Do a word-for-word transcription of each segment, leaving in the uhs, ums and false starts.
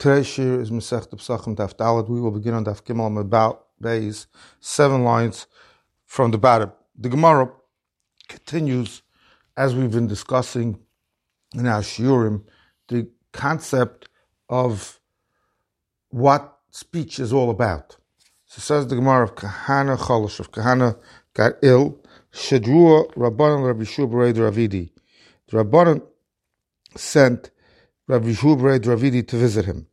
Today's shir is Masechta Pesachim Daf Daled. We will begin on Daf Gimel about Beis, seven lines from the bottom. The Gemara continues, as we've been discussing in our shiurim, the concept of what speech is all about. So says the Gemara of Kahana Cholosh, of Kahana got ill, Shadrua Rabbanan Rabbi Shubarei Ravidi. The Rabbanan sent Rabbi Shubarei Ravidi to visit him.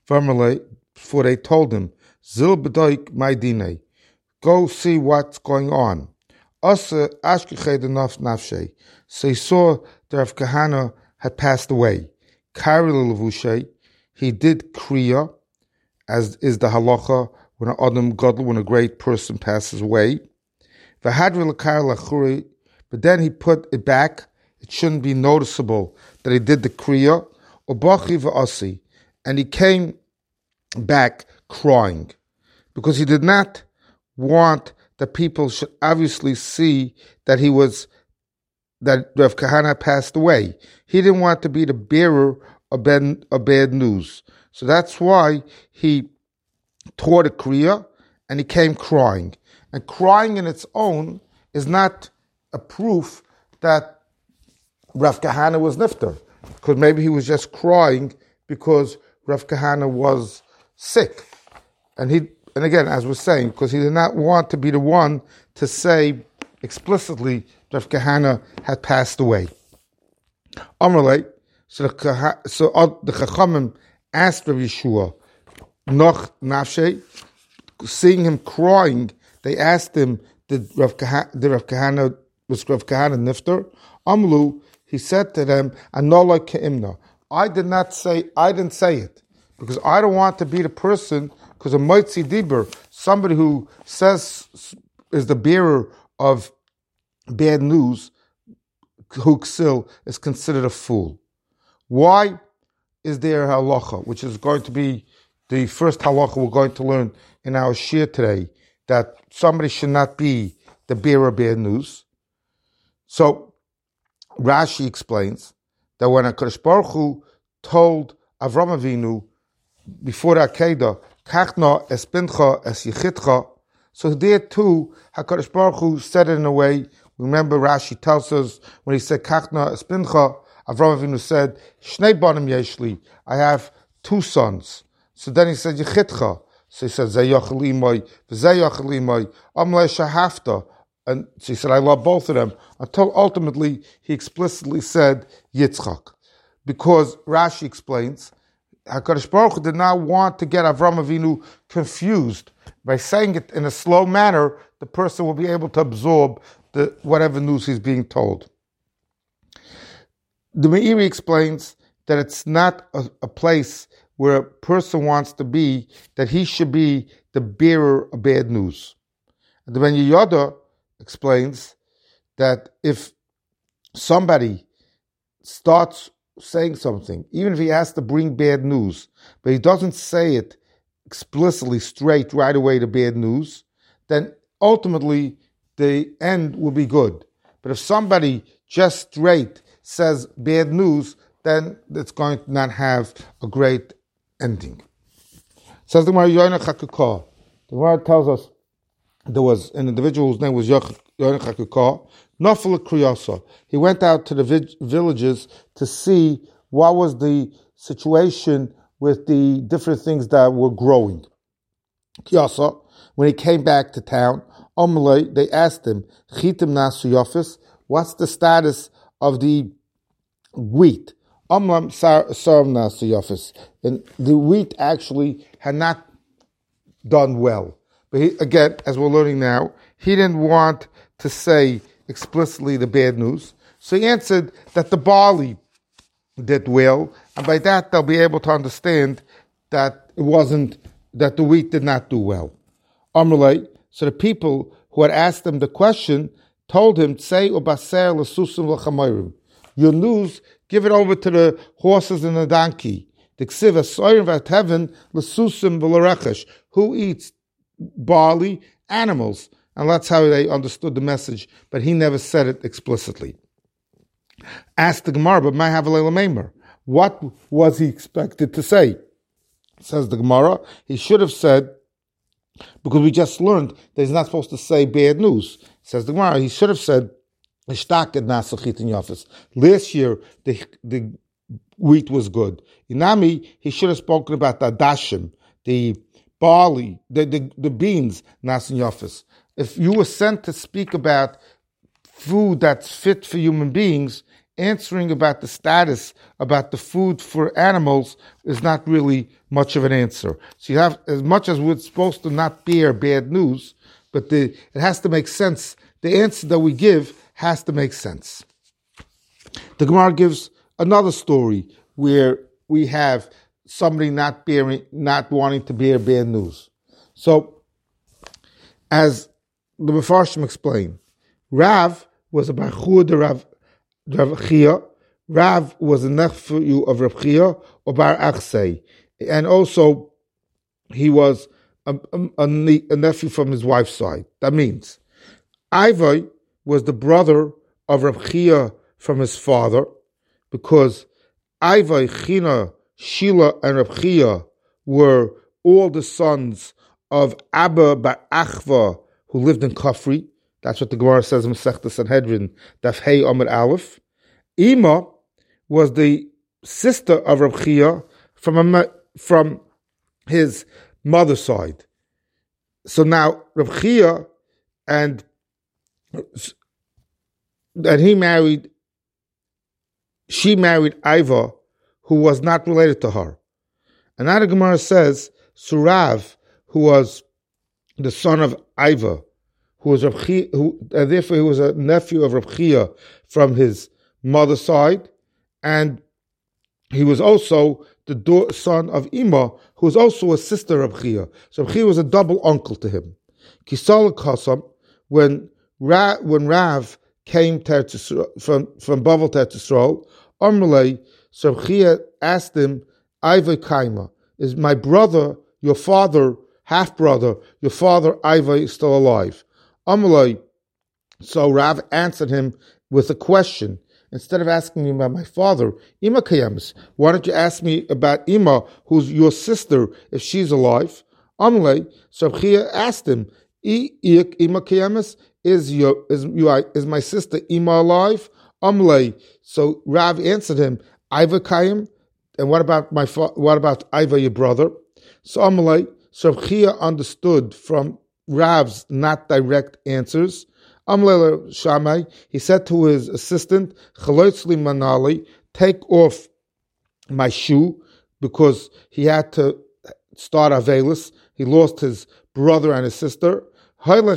For they told him, Zil B'doik my dine, go see what's going on. Asa Ashkeched enough nafshe. So he saw that Rav Kahana had passed away. Karil Levushe, he did kriya, as is the halacha when an adam gadol, when a great person passes away. V'hadri l'kar lachuri, but then he put it back. It shouldn't be noticeable that he did the kriya. Ubachi v'asi, and he came back crying, because he did not want that people should obviously see that he was, that Rav Kahana passed away. He didn't want to be the bearer of bad, of bad news. So that's why he taught a kriya, and he came crying. And crying in its own is not a proof that Rav Kahana was nifter, because maybe he was just crying because Rav Kahana was sick. And he, and again, as we're saying, because he did not want to be the one to say explicitly Rav Kahana had passed away. Amrulay, so the, so the Chachamim asked Rav Yeshua, Noch Nafshe, seeing him crying, they asked him, did Rav Kahana, did Rav Kahana, was Rav Kahana nifter? Amlu, he said to them, Anola Ke'imna, I did not say, I didn't say it, because I don't want to be the person, because a Moitzi Dibur, somebody who says, is the bearer of bad news, Huksil, is considered a fool. Why is there a halacha, which is going to be the first halacha we're going to learn in our shir today, that somebody should not be the bearer of bad news? So, Rashi explains that when HaKadosh Baruch Hu told Avram Avinu before the Akedah, Kachna es pincha es yichitcha, so there too, HaKadosh Baruch Hu said it in a way. Remember, Rashi tells us when he said Kachna es pincha, Avram Avinu said, Shnei banim yeshli, I have two sons. So then he said yichitcha. So he said Zayachal imay, Zayachal imay, Amle shahafta. And so he said, I love both of them, until ultimately he explicitly said Yitzchak. Because Rashi explains, HaKadosh Baruch Hu did not want to get Avram Avinu confused. By saying it in a slow manner, the person will be able to absorb the whatever news he's being told. The Meiri explains that it's not a, a place where a person wants to be, that he should be the bearer of bad news. And the Ben Yehoyada explains that if somebody starts saying something, even if he has to bring bad news, but he doesn't say it explicitly straight right away to bad news, then ultimately the end will be good. But if somebody just straight says bad news, then it's going to not have a great ending. Says the Gemara, Yoina Chakukah. The Gemara tells us there was an individual whose name was Yoina Chakukah, Nafal Kriyasa. He went out to the vi- villages to see what was the situation with the different things that were growing. Kiyasa, when he came back to town, Amalei, they asked him, Chitim Nasu Yafis, what's the status of the wheat? Amlam Sarv Nasu Yafis. And the wheat actually had not done well. But he, again, as we're learning now, he didn't want to say explicitly the bad news. So he answered that the barley did well, and by that they'll be able to understand that it wasn't, that the wheat did not do well. Amrulay, so the people who had asked him the question told him, say ubaser l'susim l'chamayrim. Your news, give it over to the horses and the donkey. The ksiva soirim v'ateven l'susim v'larechesh. Who eats barley? Animals. And that's how they understood the message, but he never said it explicitly. Asked the Gemara, but my have a meimer. What was he expected to say? Says the Gemara, he should have said, because we just learned that he's not supposed to say bad news. Says the Gemara, he should have said, last year the the wheat was good. Inami, he should have spoken about the dashim, the barley, the, the, the beans, nasin yafis. If you were sent to speak about food that's fit for human beings, answering about the status, about the food for animals is not really much of an answer. So you have, as much as we're supposed to not bear bad news, but the, it has to make sense. The answer that we give has to make sense. The Gemara gives another story where we have somebody not bearing, not wanting to bear bad news. So, as the Mefarshim explain, Rav was a Bachur de Rav Rav Chia. Rav was a nephew of Rav Chia or Bar Achsei, and also he was a, a, a nephew from his wife's side. That means Ivai was the brother of Rav Chia from his father, because Ivai, China, Shila, and Rav Chia were all the sons of Abba Bar Achva, who lived in Kafri. That's what the Gemara says in Masechta Sanhedrin, Daf Hey Amud Aleph. Ima was the sister of Rav Chia from a, from his mother's side. So now Rav Chia and and he married, she married Iva, who was not related to her. And now the Gemara says Surav, who was the son of Iva, who was Rav Chia, who, and therefore he was a nephew of Rav Chia from his mother's side, and he was also the do- son of Ima, who was also a sister of Rav Chia. So Rav Chia was a double uncle to him. Kisal Kasam, when Ra, when Rav came to Eretz, from from Bavel to Eretz Yisrael, Amrlei, so Rav Chia asked him, Iva Kaima, is my brother, your father, half brother, your father Iva is still alive? Amalai. So Rav answered him with a question. Instead of asking me about my father, Ima Kayemis, why don't you ask me about Ima, who's your sister, if she's alive? Amalai. So Chia asked him, Ima Kayemis, is your is you is my sister Ima alive? Amalai. So Rav answered him, Iva Kayim, and what about my fa- what about Iva, your brother? So Amalai. So Chia understood from Rav's not direct answers. Amle Shamai, he said to his assistant, Chalotzli Manali, take off my shoe, because he had to start Avelis. He lost his brother and his sister. And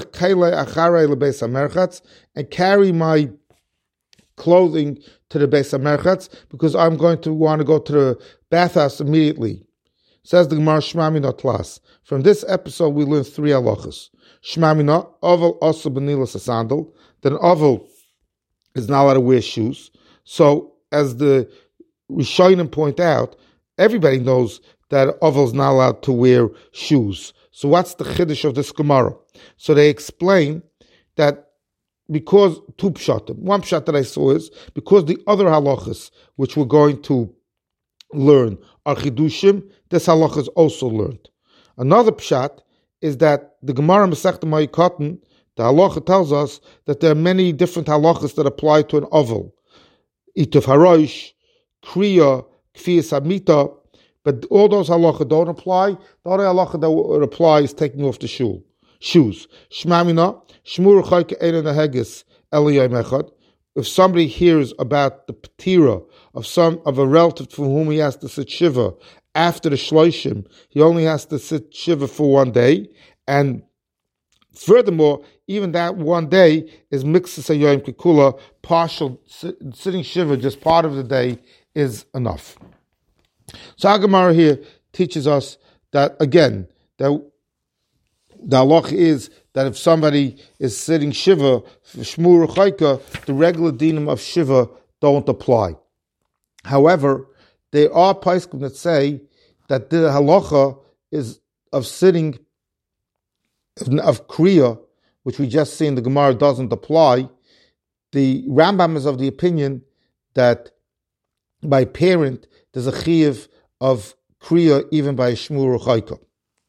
carry my clothing to the Beis HaMerchatz, because I'm going to want to go to the bathhouse immediately. Says the Gemara, Shmamina Tlas. From this episode, we learn three halachas. Shmamina, Oval also benilas a sandal. Then Oval is not allowed to wear shoes. So, as the Rishonim point out, everybody knows that Oval is not allowed to wear shoes. So, what's the chiddush of this Gemara? So they explain that because two pshatim. One pshat that I saw is because the other halachas, which we're going to learn, are chidushim, this halacha is also learned. Another pshat is that the Gemara Masechta Ma'ikotin, the halacha tells us that there are many different halachas that apply to an oval. Ituv harosh, kriya, kfiyas hamita, but all those halacha don't apply. The other halacha that would apply is taking off the shoe, shoes. Shmamina, shmur chayke ein nehegis eliyay mechad. If somebody hears about the patira of some of a relative from whom he has to sit shiva after the shloishim, he only has to sit shiva for one day, and furthermore, even that one day is mixus hayoyim kikula, partial sitting shiva, just part of the day is enough. So Agamara here teaches us that again that the halach is that if somebody is sitting shiva for shmur chayka, the regular dinim of shiva don't apply. However, there are poskim that say that the halacha is of sitting of kriya, which we just see in the Gemara, doesn't apply. The Rambam is of the opinion that by parent there's a chiyuv of kriya even by a shmur or chayka.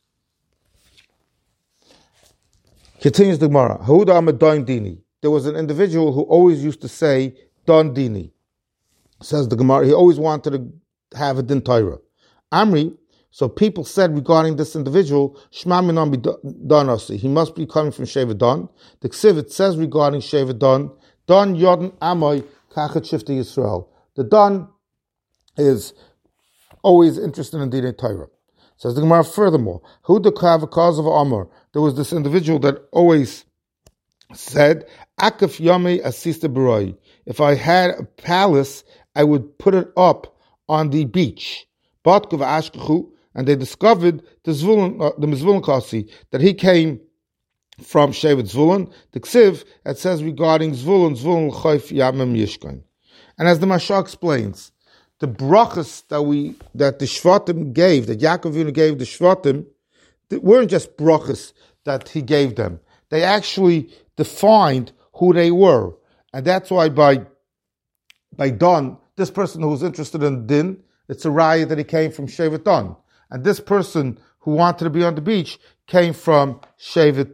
Continues the Gemara. Hahuda Amad Don Dini. There was an individual who always used to say Don Dini. Says the Gemara, he always wanted to have a din Torah. Amri, so people said regarding this individual, Shma minan bi Donasi. He must be coming from Sheva Don. The Ksiv, it says regarding Sheva Don, Don Yodin Amoy Kachat Shifti Yisrael. The Don is always interested in Dinei Torah. Says the Gemara furthermore, who the cause of Amor? There was this individual that always said, Akaf Yami Asista Baroi. If I had a palace, I would put it up on the beach. Batkov Ashkachu, and they discovered the Zvulun, uh, the Mizvulun Kasi, that he came from Shevet Zvulun. The Ksiv, it says regarding Zvulun, Zvulun L'chayf Yamim Yishkan. And as the Mashal explains, the brachas that we that the Shvatim gave, that Yaakov Avinu gave the Shvatim, they weren't just brachas that he gave them. They actually defined who they were. And that's why by by Don, this person who was interested in Din, it's a raya that he came from Shevet Don. And this person who wanted to be on the beach came from Shevet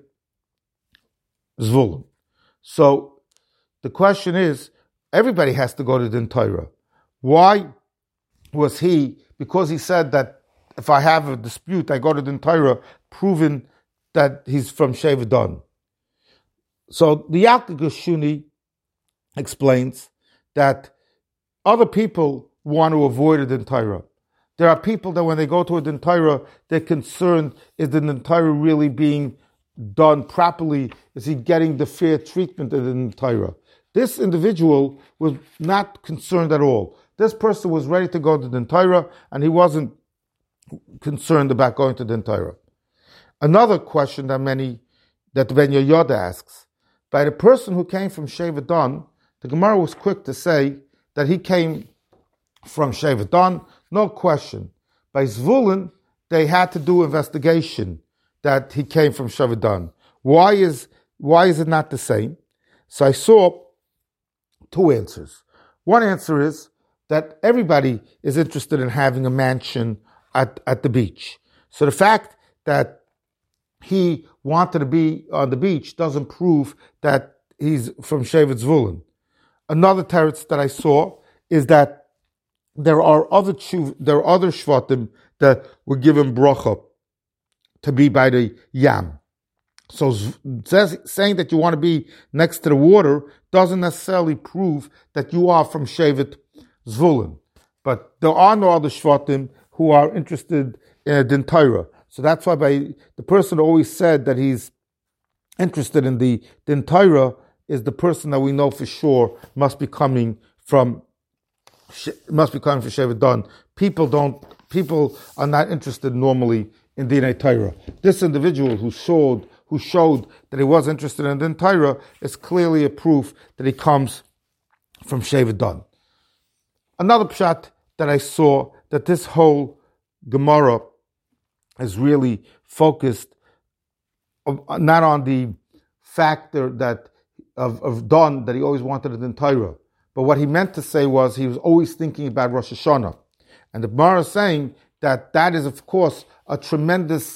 Zvulun. So the question is, everybody has to go to Din Torah. Why was he, because he said that if I have a dispute, I go to Din Torah, proven that he's from Shevet Don? So the Yaakov Shuni explains that other people want to avoid a Din Torah. There are people that when they go to a Din Torah, they're concerned, is the Din Torah really being done properly? Is he getting the fair treatment of the Din Torah? This individual was not concerned at all. This person was ready to go to Din Torah, and he wasn't concerned about going to Din Torah. Another question that many, that Ben Yoda asks, by the person who came from Shevet Don, the Gemara was quick to say that he came from Shevet Don, no question. By Zvulun, they had to do investigation that he came from Shevet Don. Why is why is it not the same? So I saw two answers. One answer is that everybody is interested in having a mansion at, at the beach. So the fact that he wanted to be on the beach doesn't prove that he's from Shevet Zvulun. Another teretz that I saw is that there are other chuv, there are other shvatim that were given bracha to be by the yam. So says, saying that you want to be next to the water doesn't necessarily prove that you are from Shevet Zvulun. But there are no other shvatim who are interested in a Din Torah. So that's why by the person who always said that he's interested in the Din Torah is the person that we know for sure must be coming from must be coming from Shevet Don. People don't. People are not interested normally in Dinei Torah. This individual who showed who showed that he was interested in Din Torah is clearly a proof that he comes from Shevet Don. Another pshat that I saw, that this whole Gemara is really focused not on the factor that of, of Don, that he always wanted it in Torah, but what he meant to say was he was always thinking about Rosh Hashanah. And the Gemara is saying that that is, of course, a tremendous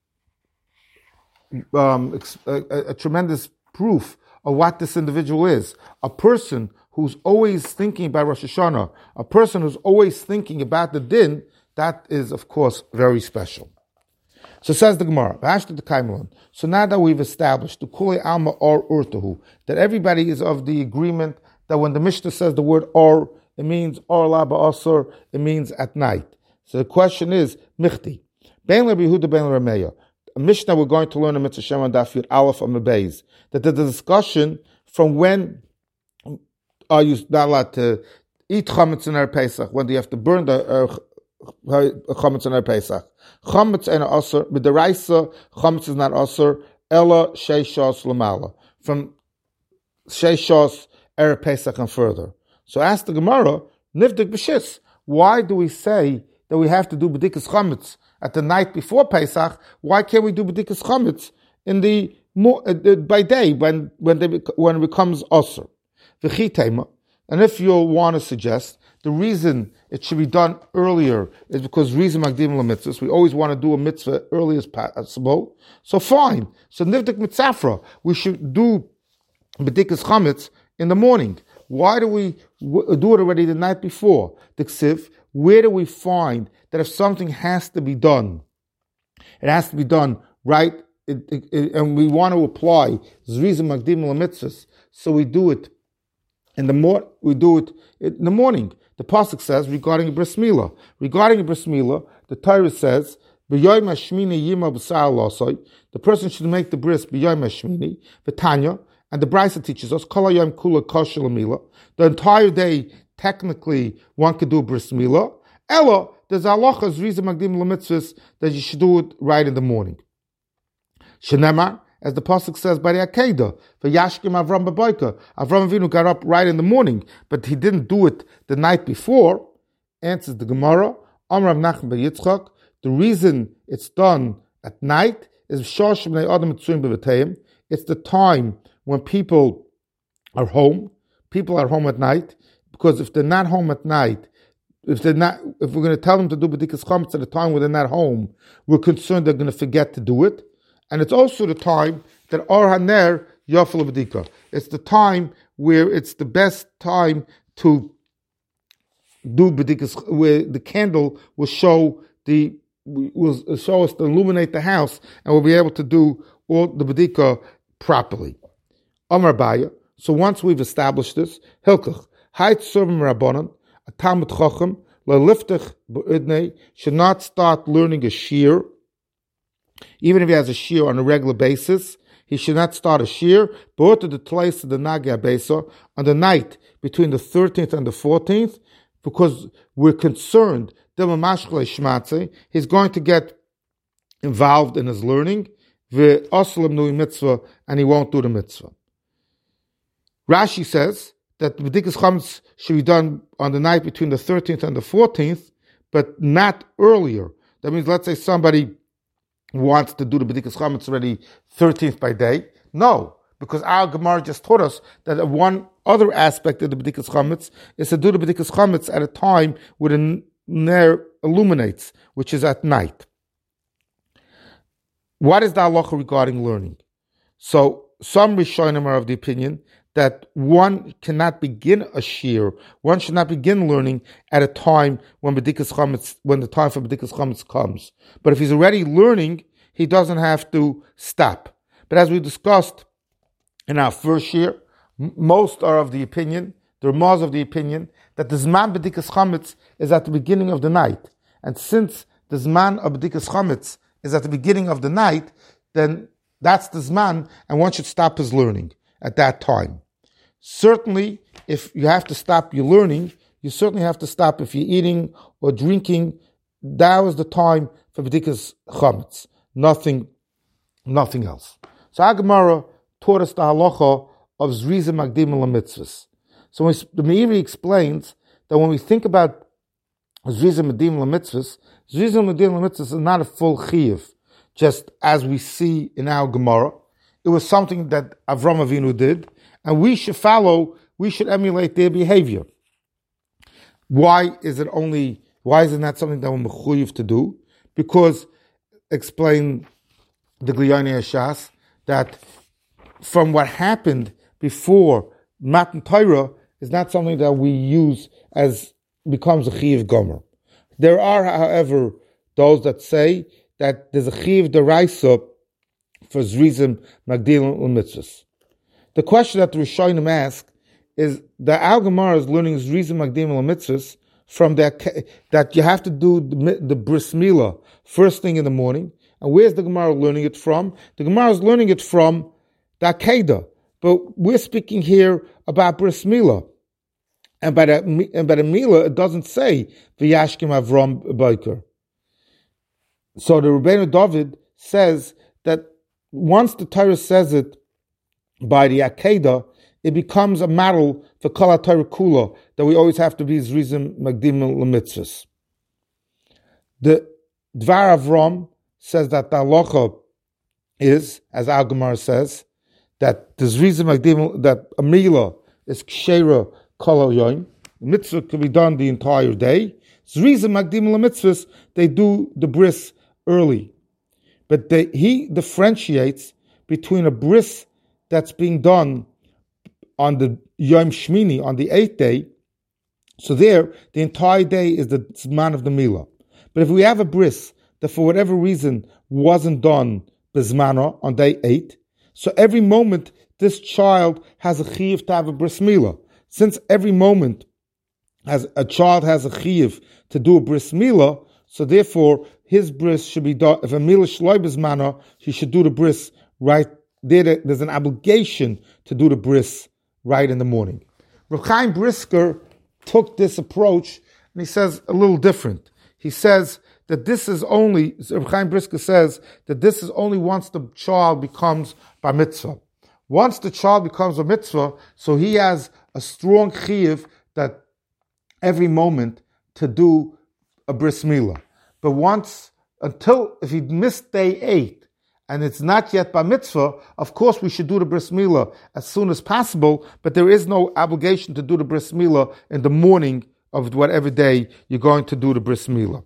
um, a, a, a tremendous proof of what this individual is. A person who's always thinking about Rosh Hashanah, a person who's always thinking about the din, that is, of course, very special. So says the Gemara, so now that we've established the Kule Alma or Urtahu, that everybody is of the agreement that when the Mishnah says the word or, it means or la ba'asr, it means at night. So the question is, Michti, Ben Yehuda Ben Rameya. A Mishnah we're going to learn in Mitzvah Shem on Daf Yud Aleph on Mebeis, that there's a discussion from when are you not allowed to eat chametz in our Pesach, when do you have to burn the uh, chametz in our Pesach. Chametz ain't asur, but the Raisa, chametz is not asur, ella sheishos lamala. From sheishos erev Pesach and further. So ask the Gemara, nivdik b'shis, why do we say that we have to do b'dikas chametz at the night before Pesach? Why can't we do b'dikas chametz in the uh, by day when when they when it becomes asur? V'chitema, And if you'll want to suggest, the reason it should be done earlier is because reason magdim l'mitzvahs. We always want to do a mitzvah early as possible. So fine. So nivdik mitzafra. We should do b'dikas chametz in the morning. Why do we w- do it already the night before? The ksiv. Where do we find that if something has to be done, it has to be done right, it, it, it, and we want to apply reason magdim l'mitzvahs, so we do it in the mor- we do it in the morning. The pasuk says regarding a bris milah. Regarding a bris milah, the Torah says, "B'yoyim hashmini yima b'sar losoi." The person should make the bris b'yoyim hashmini. V'tanya, and the Brisa teaches us, "Kol hayom kula kosher l'milah." The entire day, technically, one could do a bris milah. Ella, there's halachas reason magdim l'mitzvahs that you should do it right in the morning. Shenemar, as the pasuk says by the Akedah, v'yashkim Avram b'boyka. Avram Avinu got up right in the morning, but he didn't do it the night before. Answers the Gemara, Amar Nachman b'Yitzchak. The reason it's done at night is shosh b'nei adam mitzuim b'v'teim. It's the time when people are home. People are home at night, because if they're not home at night, if they're not, if we're going to tell them to do b'dikas chametz at a time when they're not home, we're concerned they're going to forget to do it. And it's also the time that Or Haner Yafel B'dika. It's the time where it's the best time to do B'dikas, where the candle will show the will show us to illuminate the house, and we'll be able to do all the B'dika properly. Amar Baya. So once we've established this, Hilkach Hayt Survim Rabbanon, a Talmud Chacham LaLiftach B'Udnei should not start learning a shir. Even if he has a shir on a regular basis, he should not start a shir, but to the place of the Nagia Besa on the night between the thirteenth and the fourteenth, because we're concerned that he's going to get involved in his learning, and he won't do the mitzvah. Rashi says that the b'dikas chametz should be done on the night between the thirteenth and the fourteenth, but not earlier. That means, let's say somebody wants to do the b'dikas chametz already thirteenth by day. No, because our Gemara just taught us that one other aspect of the b'dikas chametz is to do the b'dikas chametz at a time where the ner illuminates, which is at night. What is the halacha regarding learning? So some Rishonim are of the opinion that one cannot begin a shir, one should not begin learning at a time when b'dikas chametz, when the time for b'dikas chametz comes. But if he's already learning, he doesn't have to stop. But as we discussed in our first year, m- most are of the opinion, the Ramaz of the opinion, that the Zman b'dikas chametz is at the beginning of the night. And since the Zman of b'dikas chametz is at the beginning of the night, then that's the Zman, and one should stop his learning at that time. Certainly, if you have to stop your learning, you certainly have to stop if you're eating or drinking. That was the time for b'dikas chametz. Nothing, nothing else. So our Gemara taught us the halacha of zriza magdim l'mitzvahs. So when the Meiri explains that when we think about zriza magdim l'mitzvahs, zriza magdim l'mitzvahs is not a full chiyuv, just as we see in our Gemara. It was something that Avram Avinu did, and we should follow, we should emulate their behavior. Why is it only, why is it not something that we're mechuyev to do? Because, explain the Gliyani Hashas, that from what happened before Matan Torah is not something that we use as becomes a chiyuv gomer. There are, however, those that say that there's a chiyuv deraisa for zrizim magdilim u'mitzvahs. The question that the Rishonim ask is that our Gemara is learning zrizim magdilim u'mitzvahs from the, that you have to do the, the bris milah first thing in the morning. And where's the Gemara learning it from? The Gemara is learning it from the Akedah. But we're speaking here about bris milah. And by the, and by the milah, it doesn't say v'yashkim Avram Boiker. So the Rebbeinu David says that once the Torah says it by the Akedah, it becomes a model for Kol HaTorah Kula, that we always have to be Zrizim Magdim L'mitzvahs. The Dvar Avram says that the halacha is, as Al Gemara says, that the Zrizim Magdim, that a milah is Kshera kol yoyim. Mitzvah can be done the entire day. Zriza magdim lemitzvahs, they do the bris early. But they, he differentiates between a bris that's being done on the Yom Shmini, on the eighth day. So there, the entire day is the Zman of the Milah. But if we have a bris that for whatever reason wasn't done Bizmana on day eight, so every moment this child has a chiyuv to have a bris milah. Since every moment has a child has a chiyuv to do a bris milah, so therefore his bris should be done. If a milah shloi bizmana, he should do the bris right there. There's an obligation to do the bris right in the morning. Reb Chaim Brisker took this approach and he says a little different. He says that this is only, Reb Chaim Brisker says that this is only once the child becomes bar mitzvah. Once the child becomes a mitzvah, so he has a strong chiyuv that every moment to do a bris milah. But once, until, if he missed day eight, and it's not yet bar mitzvah, of course we should do the bris milah as soon as possible, but there is no obligation to do the bris milah in the morning of whatever day you're going to do the bris milah.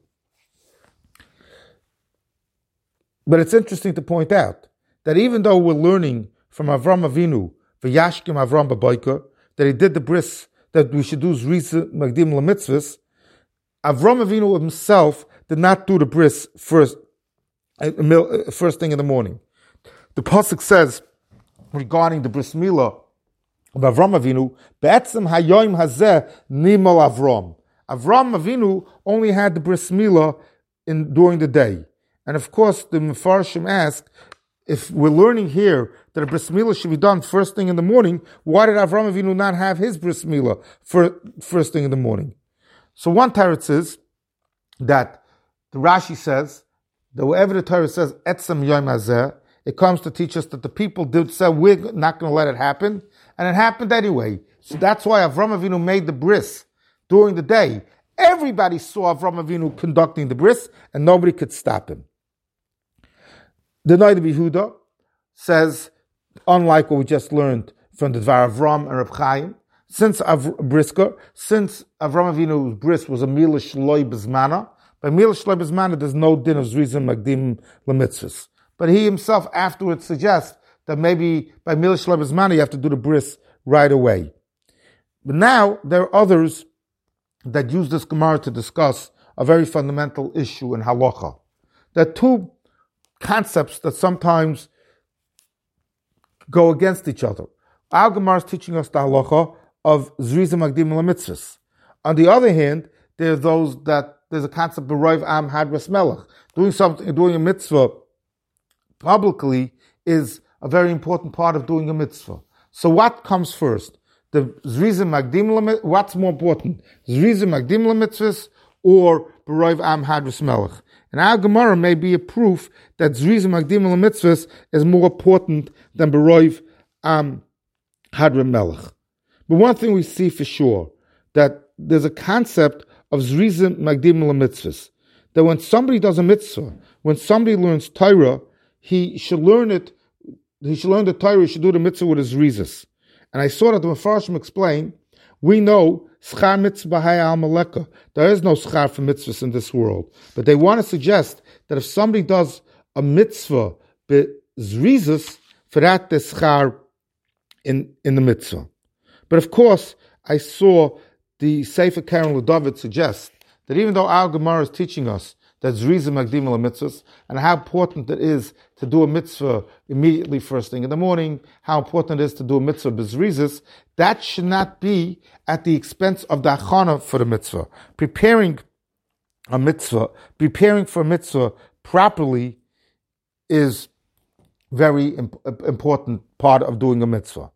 But it's interesting to point out that even though we're learning from Avram Avinu, v'yashkim Avram b'boiker, that he did the bris, that we should do zriza magdim lemitzvahs, Avram Avinu himself did not do the bris first, first thing in the morning. The pasuk says regarding the bris milah of Avram Avinu, be'etzem hayoim hazeh nimol Avram. Avram Avinu only had the bris milah in during the day. And of course, the Mefarshim ask, if we're learning here that a bris milah should be done first thing in the morning, why did Avram Avinu not have his bris milah for first thing in the morning? So one teretz is that the Rashi says that wherever the Torah says etzem yom hazeh, it comes to teach us that the people did say we're not going to let it happen, and it happened anyway. So that's why Avram Avinu made the bris during the day. Everybody saw Avram Avinu conducting the bris, and nobody could stop him. The Noda B'Yehuda says, unlike what we just learned from the Dvar Avram and Reb Chaim, since Av- Brisker, since Avram Avinu's bris was a milah shloi b'zmana, by milah shloi b'zmana there's no din of zrizim magdim lemitzvahs. But he himself afterwards suggests that maybe by milah shloi b'zmana you have to do the bris right away. But now there are others that use this Gemara to discuss a very fundamental issue in halacha. There are two concepts that sometimes go against each other. Our Gemara is teaching us the halacha of zriza magdim lemitzvahs. On the other hand, there are those that there's a concept of roiv am hadras melech. Doing something, doing a mitzvah publicly is a very important part of doing a mitzvah. So what comes first? The zriza magdim lemitzvahs, what's more important? Zriza magdim lemitzvahs or roiv am hadras melech? And our Gemara may be a proof that zriza magdim lemitzvahs is more important than roiv am hadras melech. But one thing we see for sure, that there's a concept of zriza magdim lemitzvahs, that when somebody does a mitzvah, when somebody learns Torah, he should learn it, he should learn the Torah, he should do the mitzvah with his zrizas. And I saw that the Mefarshim explain, we know schar mitzvah al maleka. There is no schar for mitzvahs in this world. But they want to suggest that if somebody does a mitzvah be zrizas, for that there's schar in, in the mitzvah. But of course, I saw the Sefer Karen Ludovic suggest that even though our Gemara is teaching us that zriza magdim lemitzvahs and how important it is to do a mitzvah immediately first thing in the morning, how important it is to do a mitzvah b'zrizas, that should not be at the expense of the achana for the mitzvah. Preparing a mitzvah, preparing for a mitzvah properly is very imp- important part of doing a mitzvah.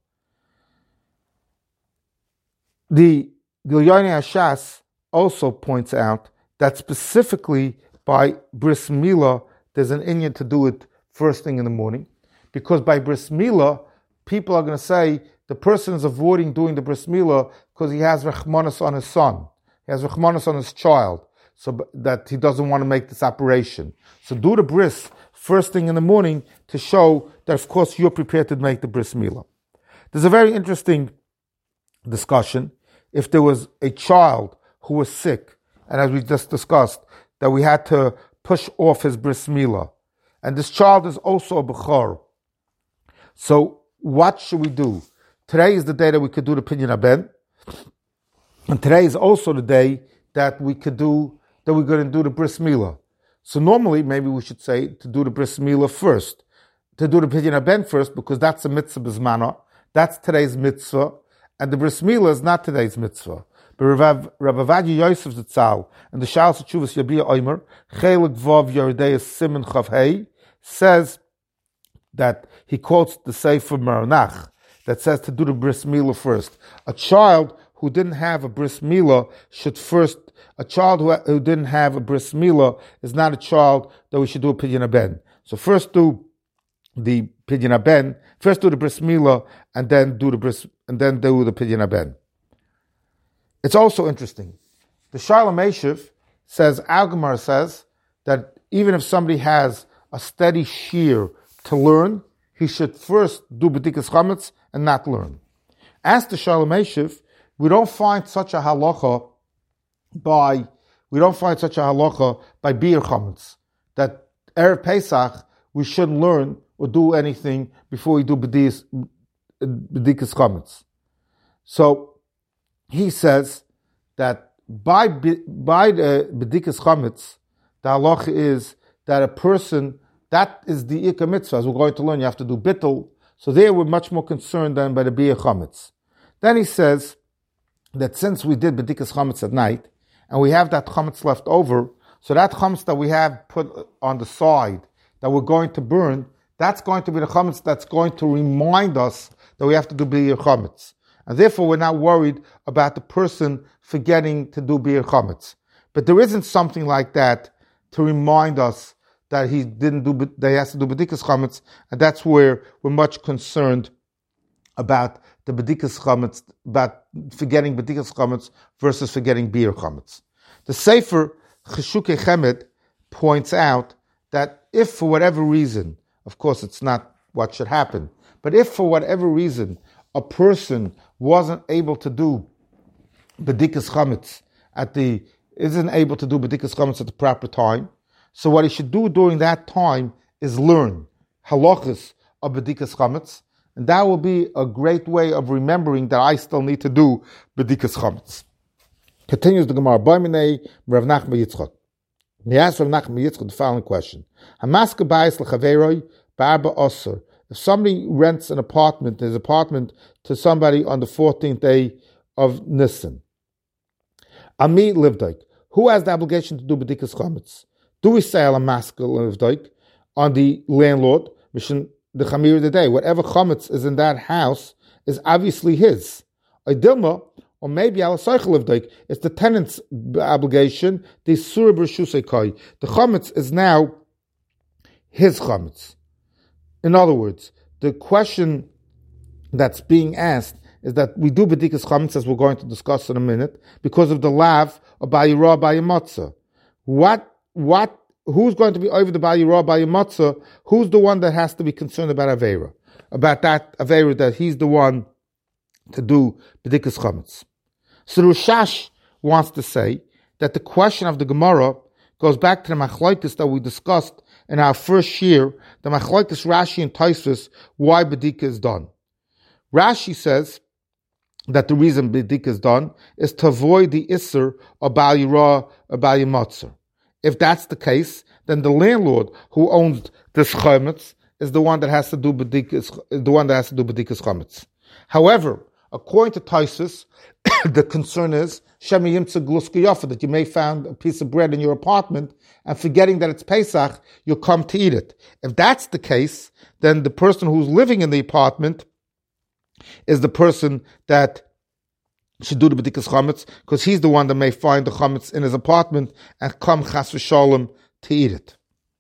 The Gilyoni Hashas also points out that specifically by bris milah, there's an inyan to do it first thing in the morning, because by bris milah, people are going to say the person is avoiding doing the bris milah because he has rachmanas on his son, he has rachmanas on his child, so that he doesn't want to make this operation. So do the bris first thing in the morning to show that, of course, you're prepared to make the bris milah. There's a very interesting discussion if there was a child who was sick, and as we just discussed, that we had to push off his bris milah, and this child is also a bechor. So what should we do? Today is the day that we could do the Pinyan Haben, and today is also the day that we could do, that we're going to do the bris milah. So normally, maybe we should say to do the bris milah first, to do the Pinyan Haben first, because that's a mitzvah b'zmana, that's today's mitzvah, and the bris milah is not today's mitzvah. But Rav Avadia Yosef Zatzal and the Shalos Teshuvos Yabia Omer Chelik Vav Yordei Siman Chav Hey says that he quotes the Sefer Maranach that says to do the bris milah first. A child who didn't have a bris milah should first. A child who, who didn't have a bris milah is not a child that we should do a Pinyan Haben. So first do the Pinyan Haben, first do the bris milah, and then do the bris, and then do the Pinyan Haben. It's also interesting. The Shalom Eshiv says, Algamar says, that even if somebody has a steady shear to learn, he should first do B'dikas Chametz and not learn. As the Shalom Eshiv, we don't find such a halacha by, we don't find such a halacha by Bir Chametz, that Erev Pesach, we shouldn't learn or do anything before we do B'dikas Chametz. So, he says that by by the B'dikas Chametz, the halacha is that a person, that is the Ikar Mitzvah, as we're going to learn, you have to do Bittul. So there we're much more concerned than by the Bir Chametz. Then he says that since we did B'dikas Chametz at night, and we have that Chametz left over, so that Chametz that we have put on the side, that we're going to burn, that's going to be the Chametz that's going to remind us that we have to do Bir Chametz. And therefore, we're not worried about the person forgetting to do Bir Chametz. But there isn't something like that to remind us that he didn't do, that he has to do B'dikas Chametz, and that's where we're much concerned about the B'dikas Chametz, about forgetting B'dikas Chametz versus forgetting Bir Chametz. The Sefer Cheshukei Chemed points out that if for whatever reason, of course it's not what should happen, but if for whatever reason a person wasn't able to do B'dikas Chametz at the, isn't able to do B'dikas Chametz at the proper time, so what he should do during that time is learn halachas of B'dikas Chametz, and that will be a great way of remembering that I still need to do B'dikas Chametz. Continues the Gemara, Boiminei Rav Nachman Yitzchak. He asked Rav Nachman Yitzchak the following question: Hamaska bayis lechaveroi ba'arba osur. If somebody rents an apartment, his apartment, to somebody on the fourteenth day of Nisan, Ami Livdaik, who has the obligation to do B'dikas Chametz? Do we say Ala Maska Livdaik on the landlord, mission the Chamir of the day? Whatever Chametz is in that house is obviously his. Dilma, or maybe Ala Seichel Livdaik, it's the tenant's obligation, the Surah B'Rshusei Kai. The Chametz is now his Chametz. In other words, the question that's being asked is that we do B'dikas Chametz, as we're going to discuss in a minute, because of the lav of Bayirah Bayimatzah. What, what, who's going to be over the Bayirah Bayimatzah? Who's the one that has to be concerned about Aveira? About that Aveira, that he's the one to do B'dikas Chametz. So Rushash wants to say that the question of the Gemara goes back to the machlokes that we discussed in our first year, the machlokes Rashi and Tosfos, why B'dika is done. Rashi says that the reason B'dika is done is to avoid the Isser of Bal Yirah or Bal Yimatzah. If that's the case, then the landlord who owns this chametz is the one that has to do B'dikas, the one that has to do B'dikas Chametz. However, according to Tosfos, the concern is Shemi Yimtza Gluska Yafa, that you may find a piece of bread in your apartment, and forgetting that it's Pesach, you'll come to eat it. If that's the case, then the person who's living in the apartment is the person that should do the B'dikas Chametz, because he's the one that may find the Chametz in his apartment and come Chas v'Shalom to eat it.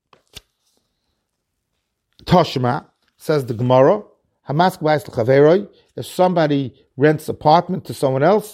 Toshma, says the Gemara, Hamask Bais l'Chaveroi, if somebody rents an apartment to someone else,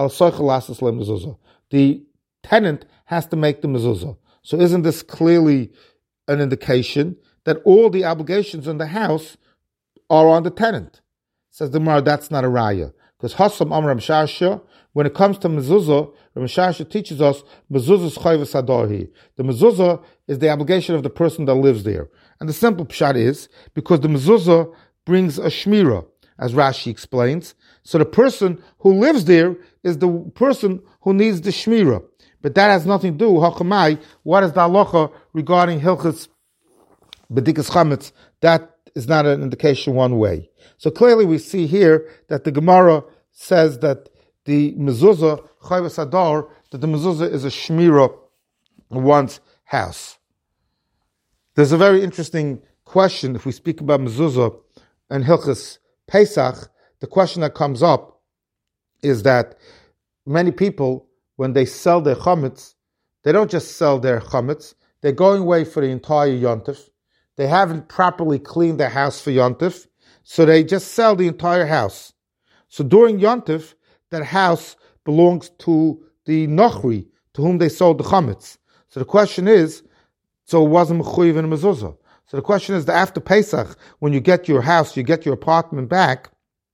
the tenant has to make the mezuzah. So isn't this clearly an indication that all the obligations in the house are on the tenant? Says the Gemara, that's not a raya. Because Hassam Amar Mshasha, when it comes to mezuzah, Mshasha teaches us mezuzah's chayvus adorhi. The mezuzah is the obligation of the person that lives there. And the simple pshat is, because the mezuzah brings a shmira, as Rashi explains. So the person who lives there is the person who needs the shmira. But that has nothing to do, hachamai, what is the halacha regarding hilchas b'dikas chametz? That is not an indication one way. So clearly we see here that the Gemara says that the mezuzah, chayvus adar, that the mezuzah is a shmira of one's house. There's a very interesting question, if we speak about mezuzah and hilchas Pesach, the question that comes up is that many people, when they sell their chametz, they don't just sell their chametz, they're going away for the entire yontif. They haven't properly cleaned their house for yontif, so they just sell the entire house. So during yontif, that house belongs to the nochri, to whom they sold the chametz. So the question is, so it wasn't mechuyev in a mezuzah. So the question is, that after Pesach, when you get your house, you get your apartment back,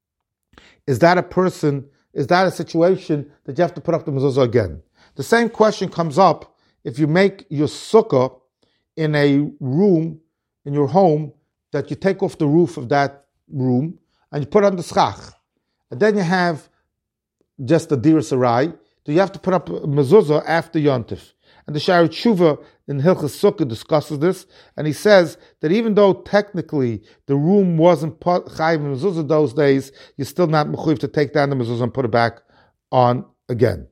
is that a person, is that a situation that you have to put up the mezuzah again? The same question comes up if you make your sukkah in a room, in your home, that you take off the roof of that room, and you put on the schach. And then you have just a dir sarai, so you have to put up a mezuzah after yontif. And the Shari Tshuva in Hilchas Sukkah discusses this, and he says that even though technically the room wasn't chayiv mezuzah those days, you're still not mechuyev to take down the mezuzah and put it back on again.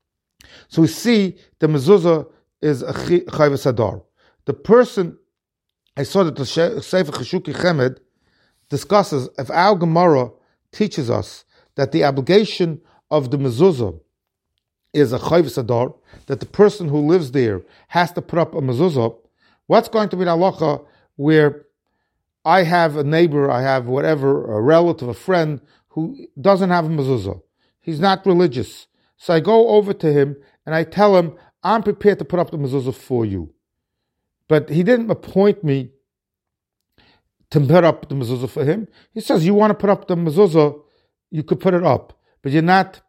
So we see the mezuzah is a chayvus adar. The person, I saw that the Sefer Cheshuki Chemed discusses, if our Gemara teaches us that the obligation of the mezuzah is a chayvus adar, that the person who lives there has to put up a mezuzah, what's going to be the halacha where I have a neighbor, I have whatever, a relative, a friend, who doesn't have a mezuzah. He's not religious. So I go over to him and I tell him, I'm prepared to put up the mezuzah for you. But he didn't appoint me to put up the mezuzah for him. He says, you want to put up the mezuzah, you could put it up, but you're not,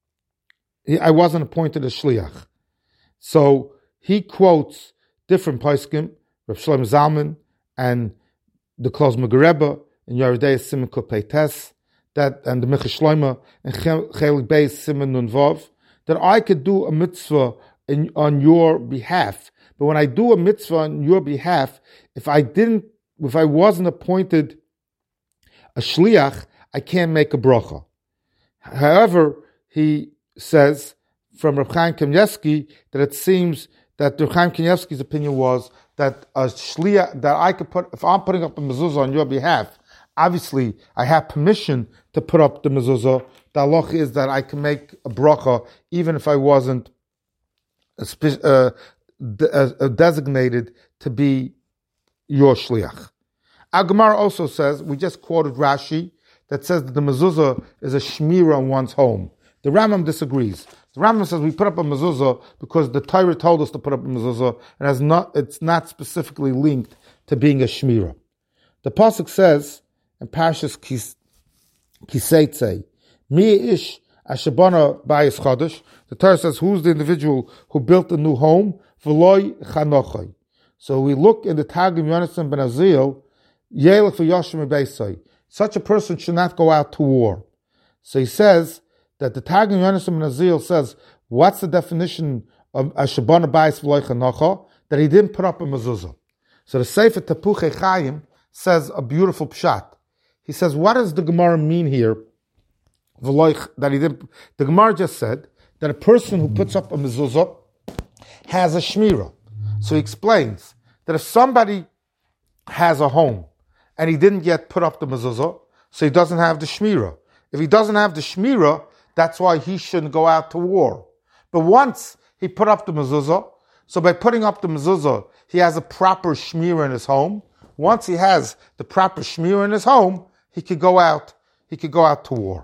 I wasn't appointed as shliach. So he quotes different poskim, Rav Shlomo Zalman and the Klozmer Rebbe in Yeridei Siman Kufay Tes, that and the Micha Shlomo and Chelik Beis Siman Nun Vav, that I could do a mitzvah in, on your behalf. But when I do a mitzvah on your behalf, if I didn't, if I wasn't appointed a shliach, I can't make a bracha. However, he says from Reb Chaim Kanievsky that it seems that Reb Chaim Kanievsky's opinion was that a shliach, that I could put, if I'm putting up a mezuzah on your behalf, obviously I have permission to put up the mezuzah. The halacha is that I can make a bracha even if I wasn't a spe- uh, de- uh, designated to be your shliach. Our Gemara also says, we just quoted Rashi, that says that the mezuzah is a shmira on one's home. The Rambam disagrees. The Rambam says we put up a mezuzah because the Torah told us to put up a mezuzah, and has not, it's not specifically linked to being a shmira. The pasuk says in Parshas Kiseitze, Mi ish ashabana bayis chadash. The Torah says, who's the individual who built a new home? V'loi chanochai. So we look in the Targum Yonasan ben Azil, Yelech v'yoshem beisai. Such a person should not go out to war. So he says that the Targum Yonasan ben Azil says, what's the definition of ashabana bayis v'loi chanocha? That he didn't put up a mezuzah. So the Sefer Tepuchei Chaim says a beautiful pshat. He says, what does the Gemara mean here? That he didn't. The Gemara just said that a person who puts up a mezuzah has a shmira. So he explains that if somebody has a home and he didn't yet put up the mezuzah, so he doesn't have the shmira. If he doesn't have the shmira, that's why he shouldn't go out to war. But once he put up the mezuzah, so by putting up the mezuzah, he has a proper shmira in his home. Once he has the proper shmira in his home, he could go out. He could go out to war.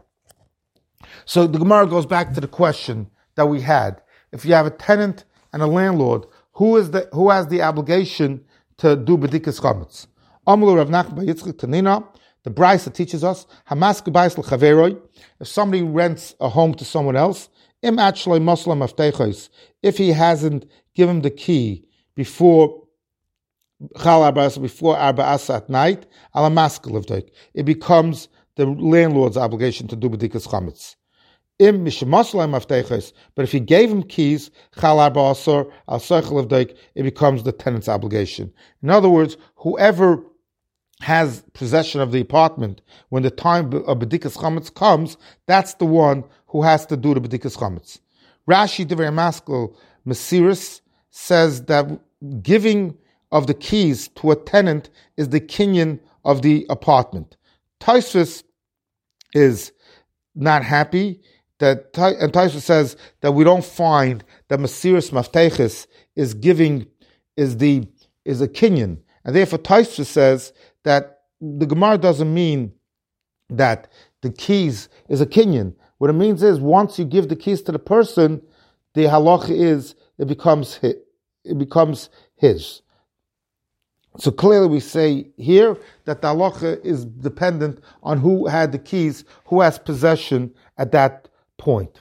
So the Gemara goes back to the question that we had: if you have a tenant and a landlord, who is the who has the obligation to do bedikas chametz? Amru Rav Nachman bar Yitzchak Tanina. The Brisa teaches us, Hamas Gebayis l'chaveroi, if somebody rents a home to someone else, im actually Muslim aftechos, if he hasn't given the key before Chal Arba'asa, before Arba'asa at night, ala maskel, it becomes the landlord's obligation to do b'dikas chametz. Im mishemaslam aftechos, but if he gave him keys, Chal Arba'asa al seichel avdeik, it becomes the tenant's obligation. In other words, whoever has possession of the apartment when the time of b'dikas chametz comes, that's the one who has to do the b'dikas chametz. Rashi Divrei Maskel Mesiris says that giving of the keys to a tenant is the kinyan of the apartment. Tosfos is not happy that, and Tosfos says that we don't find that Mesiris Mafteches is giving is the is a kinyan, and therefore Tosfos says that the Gemara doesn't mean that the keys is a kinyan. What it means is once you give the keys to the person, the halacha is it becomes his, it becomes his. So clearly we say here that the halacha is dependent on who had the keys, who has possession at that point.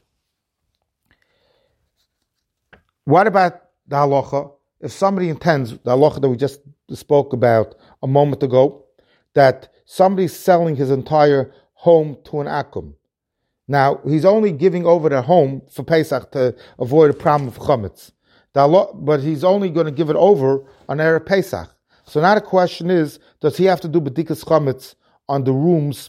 What about the halacha? If somebody intends, the halacha that we just spoke about a moment ago, that somebody's selling his entire home to an akum. Now, he's only giving over the home for Pesach to avoid a problem of chametz. But he's only going to give it over on Erev Pesach. So now the question is, does he have to do b'dikas chametz on the rooms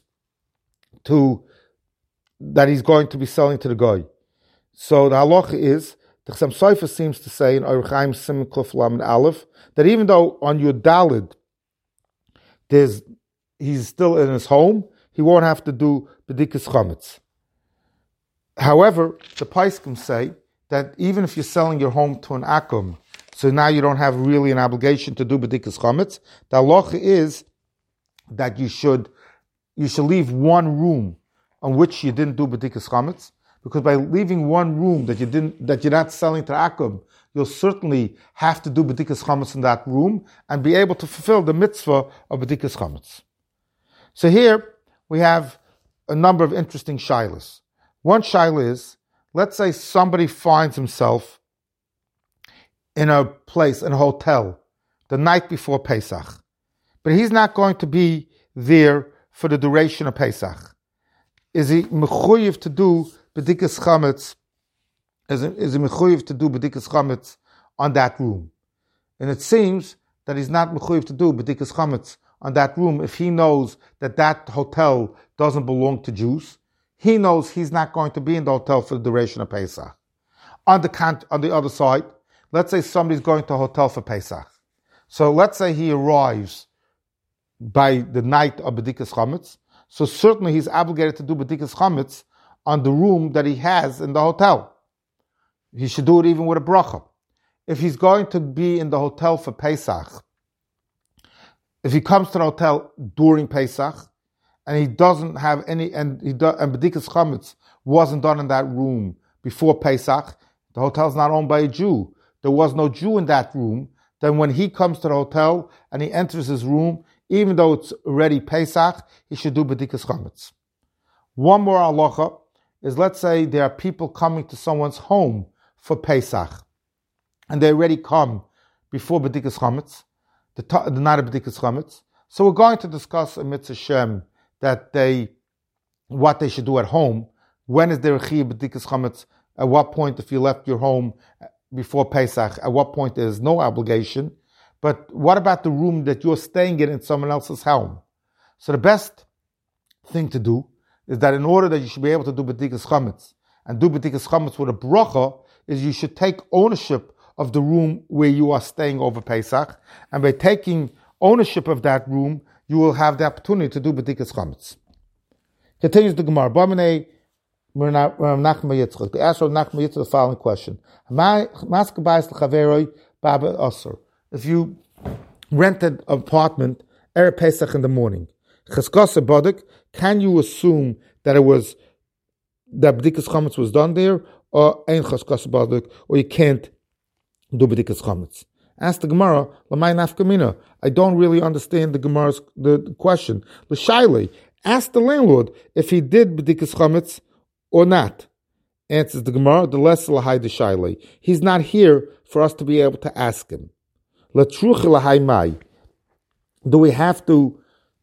to that he's going to be selling to the guy? So the halacha is, the Chassam Sofer seems to say in Orach Chaim Siman Kuf Lamed Aleph that even though on your Dalid there's he's still in his home, he won't have to do b'dikas chametz. However, the Paiskim say that even if you're selling your home to an akum, so now you don't have really an obligation to do b'dikas chametz, the halacha is that you should you should leave one room on which you didn't do b'dikas chametz, because by leaving one room that you didn't that you're not selling to akum, you'll certainly have to do b'dikas chametz in that room and be able to fulfill the mitzvah of b'dikas chametz. So here we have a number of interesting shilas. One shaila is, let's say somebody finds himself in a place, in a hotel, the night before Pesach, but he's not going to be there for the duration of Pesach. Is he mechuyev to do b'dikas chametz? Is he mechuyev to do b'dikas chametz on that room? And it seems that he's not mechuyev to do b'dikas chametz on that room if he knows that that hotel doesn't belong to Jews. He knows he's not going to be in the hotel for the duration of Pesach. On the on the other side, let's say somebody's going to a hotel for Pesach. So let's say he arrives by the night of b'dikas chametz. So certainly he's obligated to do b'dikas chametz on the room that he has in the hotel. He should do it even with a bracha. If he's going to be in the hotel for Pesach, if he comes to the hotel during Pesach, and he doesn't have any, and he do, and b'dikas chametz wasn't done in that room before Pesach, the hotel's not owned by a Jew. There was no Jew in that room. Then when he comes to the hotel and he enters his room, even though it's already Pesach, he should do b'dikas chametz. One more halacha is, let's say there are people coming to someone's home for Pesach, and they already come before b'dikas chametz, the, the night of b'dikas chametz. So we're going to discuss a mitzvah Shem that they, what they should do at home. When is there a chiyuv b'dikas chametz? At what point, if you left your home before Pesach, at what point there is no obligation? But what about the room that you're staying in in someone else's home? So the best thing to do is that in order that you should be able to do b'dikas chametz and do b'dikas chametz with a bracha, is you should take ownership of the room where you are staying over Pesach, and by taking ownership of that room, you will have the opportunity to do b'dikas chametz. Continues the Gemara. They asked Rav Nachman Yitzchak the following question: if you rented an apartment Erev Pesach in the morning, can you assume that it was that b'dikas chametz was done there, or ein chaskas baduk, or you can't do b'dikas chametz? Ask the Gemara, Lamai nafkamina. I don't really understand the Gemara's the, the question. L'shaili, ask the landlord if he did b'dikas chametz or not. Answers the Gemara, the less lahai the shaili. He's not here for us to be able to ask him. L'truch lahai mai. Do we have to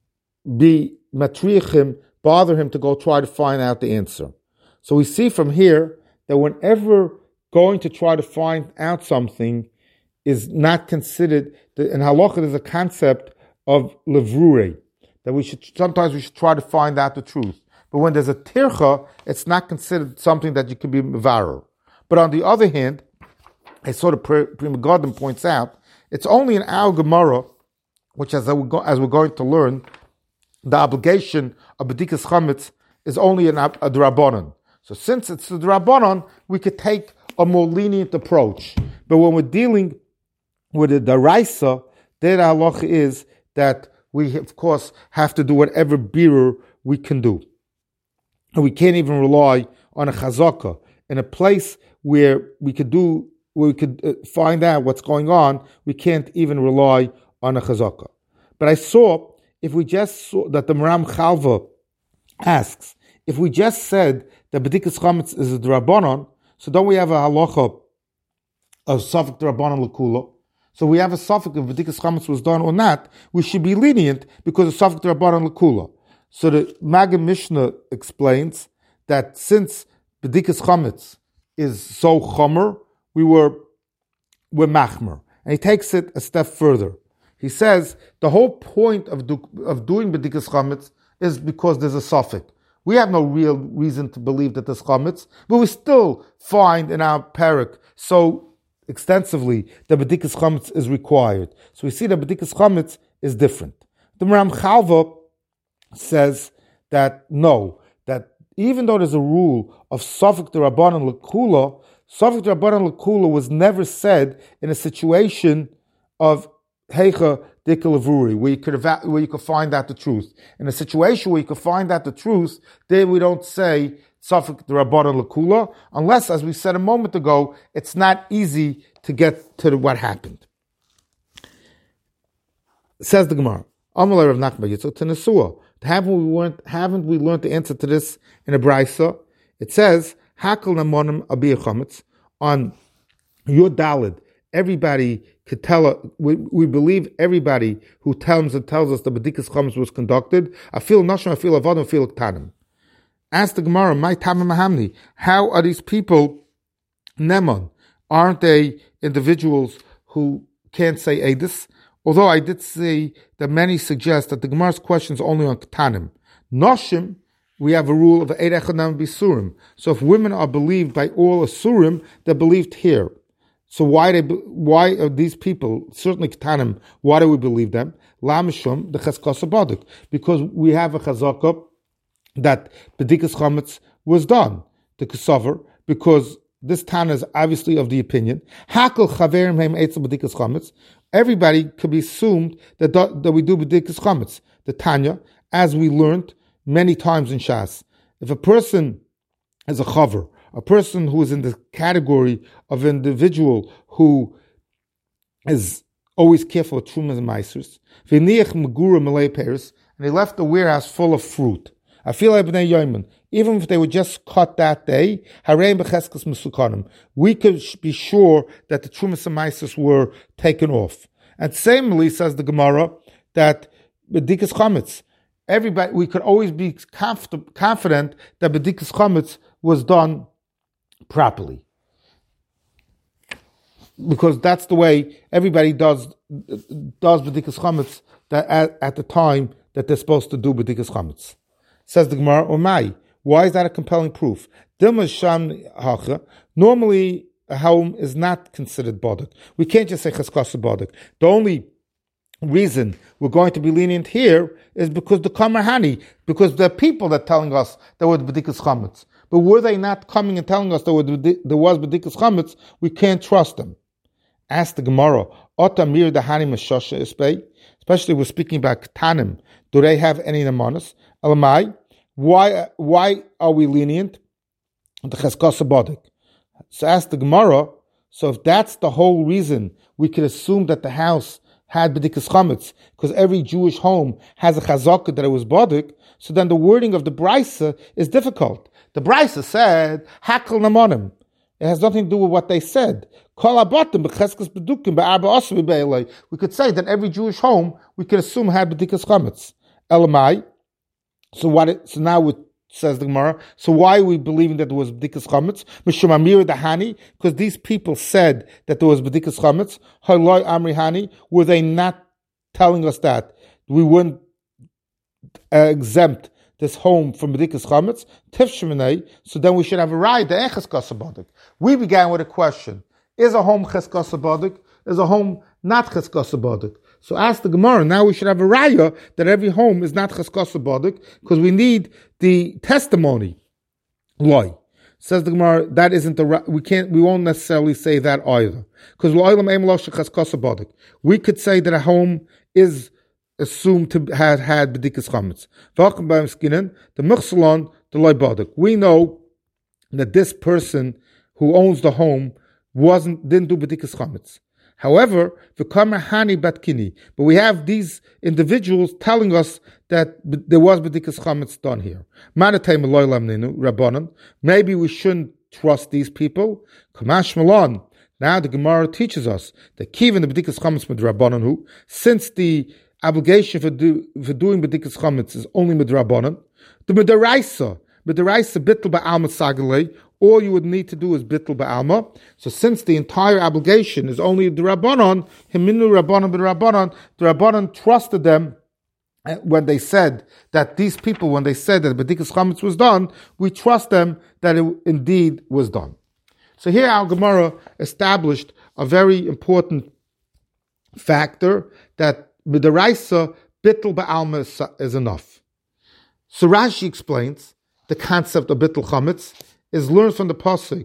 be matriach him, bother him to go try to find out the answer? So we see from here that whenever going to try to find out something is not considered, in halacha there's a concept of levrure, that we should, sometimes we should try to find out the truth. But when there's a tircha, it's not considered something that you can be mevarer. But on the other hand, as sort of Prima Garden points out, it's only in our Gemara, which as, we go, as we're going to learn, the obligation of b'dikas chametz is only an, a drabanan. So since it's the drabanan, we could take a more lenient approach. But when we're dealing with the daraisa, then the halacha is that we, of course, have to do whatever birur we can do. And we can't even rely on a chazaka. In a place where we could do, where we could uh, find out what's going on, we can't even rely on a chazaka. But I saw, if we just saw that the Maram Chalva asks, if we just said that b'dikas chametz is a drabanan, so don't we have a halacha of safek drabanan l'kula? So we have a safek if b'dikas chametz was done or not. We should be lenient because of safek drabanan l'kula. So the Maggid Mishnah explains that since b'dikas chametz is so chomer, we were we're machmer, and he takes it a step further. He says the whole point of do, of doing b'dikas chametz is because there's a safek. We have no real reason to believe that there's chametz, but we still find in our parak so extensively that b'dikas chametz is required. So we see that b'dikas chametz is different. The Maram Chalva says that no, that even though there's a rule of safek d'Rabbanan l'kula, safek d'Rabbanan l'kula was never said in a situation of heicha dikalavuri, where you could eva- where you could find out the truth. In a situation where you could find out the truth, then we don't say safek d'Rabbanan l'kula, unless, as we said a moment ago, it's not easy to get to the, what happened. Says the Gemara, Amalei Rav Nachman Yitzchak to Nesua. Haven't we learned? Haven't we learned the answer to this in a brisa? It says Hakol Namonim Abiyah Chametz on Yud Daled. Everybody could tell. We, we believe everybody who tells and tells us the b'dikas chametz was conducted. I feel nashim, I feel avodim, I feel tanim. Ask the Gemara, my tamim mahamni. How are these people nemon? Aren't they individuals who can't say edus? Although I did see that many suggest that the Gemara's question is only on Ketanim. Noshim, we have a rule of Eid Echad Bisurim. So if women are believed by all Asurim, they're believed here. So why they why are these people, certainly Ketanim, why do we believe them? Lamishum, the Cheskos Abadik. Because we have a Chazakah that B'dikas Chametz was done, the Kesavar, because this Tana is obviously of the opinion. Hakol Chaverim Heim Eitzel B'dikas Chametz. Everybody could be assumed that that we do b'dikas chametz. The Tanya, as we learned many times in Shas, if a person is a chaver, a person who is in the category of individual who is always careful of trumas and maisers, v'niach megura malay pears, and they left the warehouse full of fruit. I feel like b'nei yoyman, even if they were just cut that day, hareim b'cheskas mesukanim, we could be sure that the trumas and maisers were taken off. And similarly, says the Gemara, that b'dikas chametz, everybody, we could always be conf- confident that b'dikas chametz was done properly, because that's the way everybody does does b'dikas chametz that at, at the time that they're supposed to do b'dikas chametz. Says the Gemara, Omai, why is that a compelling proof? Normally, a home is not considered bodek. We can't just say cheskasa bodek. The only reason we're going to be lenient here is because the kamar hani, because there are people that are telling us there was b'dikas chametz. But were they not coming and telling us there was b'dikas chametz, we can't trust them. Ask the Gemara, Otamir dahani mashosha ispei, especially we're speaking about ketanim. Do they have any namanas? Elamai, why why are we lenient? The cheskasa bodek. So ask the Gemara, So if that's the whole reason, we could assume that the house had bedikas chametz, because every Jewish home has a chazaka that it was badik, so then the wording of the Brisa is difficult. The Brisa said, Hakal namonim. It has nothing to do with what they said. We could say that every Jewish home, we could assume had bedikas chametz. Elamai. So what? It, so now it says the Gemara. So why are we believing that there was bedikas chametz? Mishumamir dahani, because these people said that there was bedikas chametz. Haloi amri hani. Were they not telling us that we wouldn't uh, exempt this home from bedikas chametz? Tifsheminei. So then we should have a right. The echas kasabadik. We began with a question: is a home ches kasabadik? Is a home not ches kasabadik? So ask the Gemara, now we should have a raya that every home is not cheskasa badik, because we need the testimony. Loi. Says the Gemara, that isn't the, we can't, we won't necessarily say that either. Because we could say that a home is assumed to have had bedikas chametz. The muchsalon, the loy badik. We know that this person who owns the home wasn't, didn't do bedikas chametz. However, but we have these individuals telling us that there was bedikas chametz done here. Maybe we shouldn't trust these people. Now the Gemara teaches us that kiven the bedikas chametz midrabanan hu, since the obligation for, do, for doing bedikas chametz is only midrabanan, the midaraisa, midaraisa bittul ba'alma sagalei, all you would need to do is bittul ba'alma. So since the entire obligation is only the Rabbanon, himinu Rabbanon b'Rabbanon, the Rabbanon trusted them when they said that these people, when they said that bedikas chametz was done, we trust them that it indeed was done. So here our Gemara established a very important factor that midaraisa bittul ba'alma is, is enough. So Rashi explains the concept of bittul chametz is learned from the pasuk.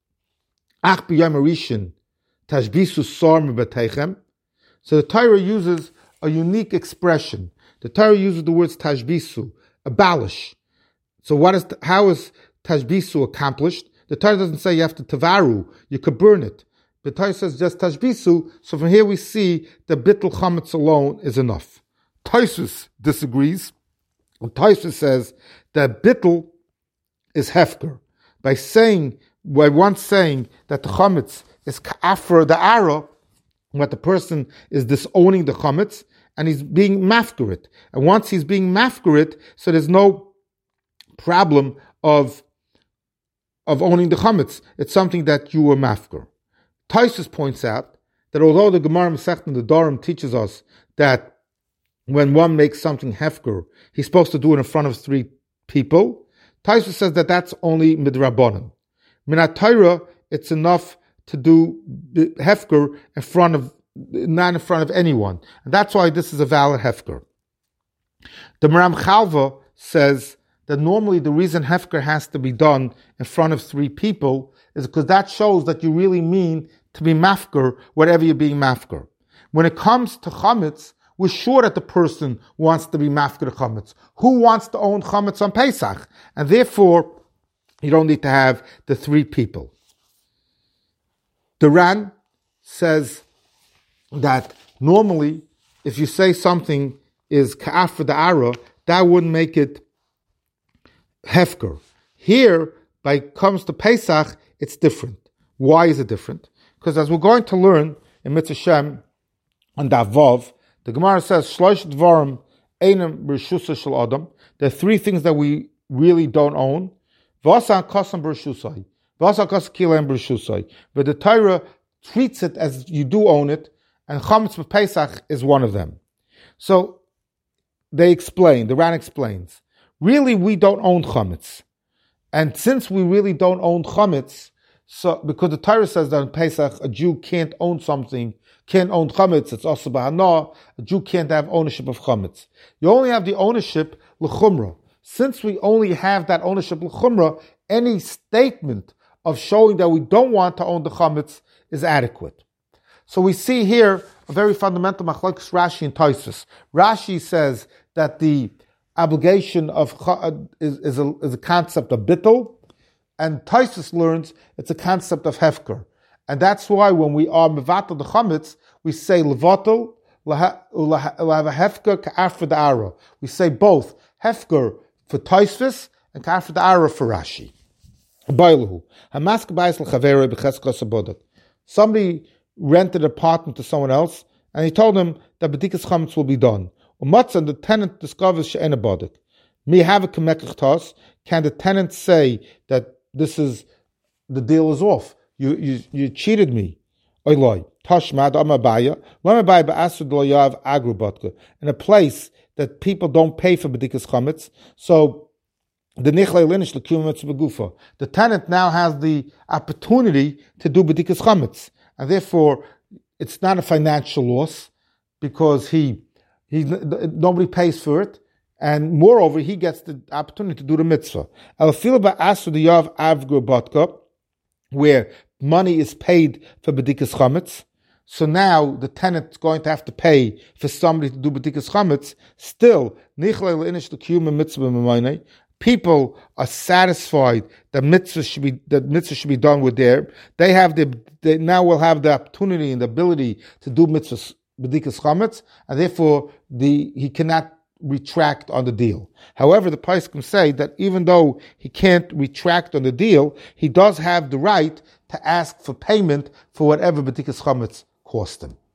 Ach b'yom harishin tashbisu sar mebeteichem. So the Torah uses a unique expression. The Torah uses the words tashbisu, abolish. So what is the, how is tashbisu accomplished? The Torah doesn't say you have to tavaru, you could burn it. The Torah says just tashbisu. So from here we see that bittul chametz alone is enough. Tosfos disagrees. Tosfos says that bittul is hefker. By saying, by once saying that the chametz is ka'afar the ara, what the person is disowning the chametz, and he's being mafkarit. And once he's being mafkarit, so there's no problem of, of owning the chametz. It's something that you were mafkar. Tosfos points out that although the Gemara Masechta Nedarim teaches us that when one makes something hefker, he's supposed to do it in front of three people, Tosfos says that that's only midrabanan. Minat Torah, it's enough to do hefker in front of, not in front of anyone. And that's why this is a valid hefker. The Maram Chalva says that normally the reason hefker has to be done in front of three people is because that shows that you really mean to be mafker, whatever you're being mafker. When it comes to chametz, we're sure that the person wants to be mafker chametz. Who wants to own chametz on Pesach? And therefore, you don't need to have the three people. The Ran says that normally, if you say something is ka'af for the ara, that wouldn't make it hefker. Here, by comes to Pesach, it's different. Why is it different? Because as we're going to learn in Mitzvah Shem on Davav, the Gemara says, Shlosh dvarim einem b'rshusa shel adam. There are three things that we really don't own. V'asan kasam b'rshusai. V'asan kasam kileim b'rshusai. But the Torah treats it as you do own it, and chametz b'Pesach is one of them. So they explain, the Ran explains, really we don't own chametz. And since we really don't own chametz, so because the Torah says that in Pesach a Jew can't own something, can't own chametz, it's also b'hana, a Jew can't have ownership of chametz. You only have the ownership l'chumra. Since we only have that ownership l'chumra, any statement of showing that we don't want to own the chametz is adequate. So we see here a very fundamental machlokes Rashi and Tosfos. Rashi says that the obligation of is, is, a, is a concept of bittul, and Tosfos learns it's a concept of hefker. And that's why when we are mevatel the chametz, we say levatel lahav a hefker ka'afra da'ara. We say both hefker for Tosfos and ka'afra da'ara for Rashi. Somebody rented an apartment to someone else, and he told him that bedikas chametz will be done. And the tenant discovers she'ena bodik. Me have a kemekach tos. Can the tenant say that this is the deal is off? You you you cheated me. Tashmad amabaya. Lamabaya ba'asud lo yav agru botka. In a place that people don't pay for bedikas chametz, so the nichlei linish l'kumetz begufa. The tenant now has the opportunity to do bedikas chametz, and therefore it's not a financial loss because he he nobody pays for it, and moreover he gets the opportunity to do the mitzvah. El fil ba'asud yav agru botka, where money is paid for bedikas chametz. So now the tenant is going to have to pay for somebody to do bedikas chametz. Still, people are satisfied that mitzvah should be that mitzvah should be done with their. They have the they now will have the opportunity and the ability to do mitzvah bedikas chametz, and therefore the he cannot retract on the deal. However, the poskim say that even though he can't retract on the deal, he does have the right to ask for payment for whatever bedikas chametz cost him.